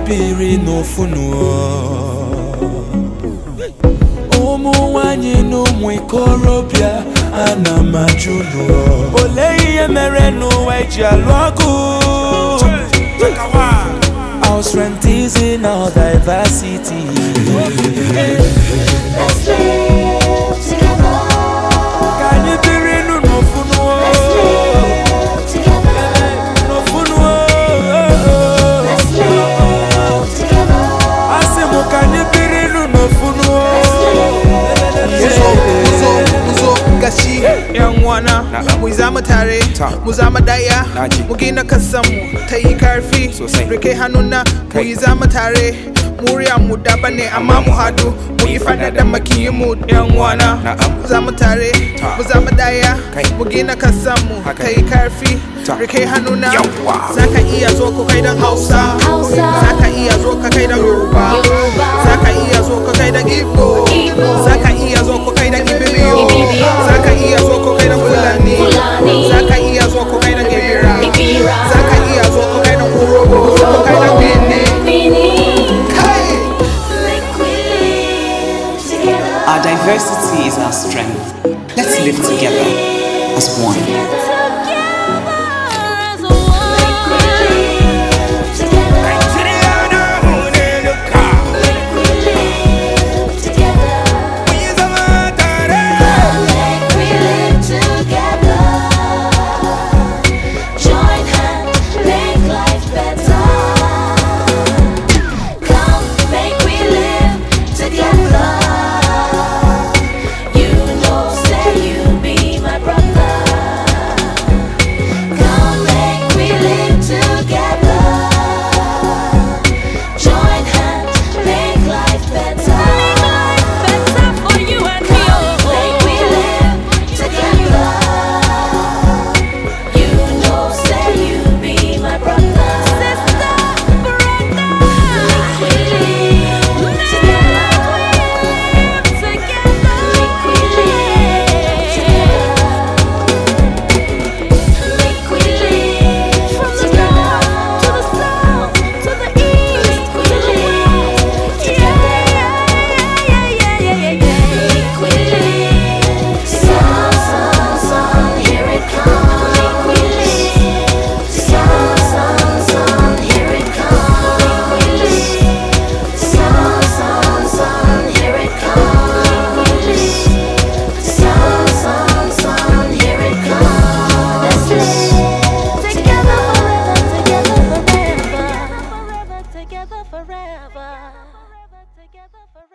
biri no funuo Umuwanyi no mwikorobia anamajuno Oleye merenu ejaluaku Our strength is in our diversity. Let's live together. Can you be real? No funo. Let's live together. No funo. Let's live together. Asimo can you be real? No funo. Muzo gashi yan wana muzama tare muzama daya mugina kasamu tayi karfi rike hannuna muzama tare muriya mu dabane amma mu hadu mu yi fada da makiyin mu yan wana muzama tare muzama daya mugina kasamu tayi karfi rike hannuna zaka iya zo ko kai dan Hausa zaka iya zo ka kai dan Yoruba zaka iya zo ka kai dan Igbo zaka iya zo ko kai dan Ibibiyo zaka iya zo ko kai dan Fulani zaka iya zo ko kai dan Ibira zaka iya zo ko kai dan Urobo ko kai dan Bini Our diversity is our strength. Let's live together as one. Together forever.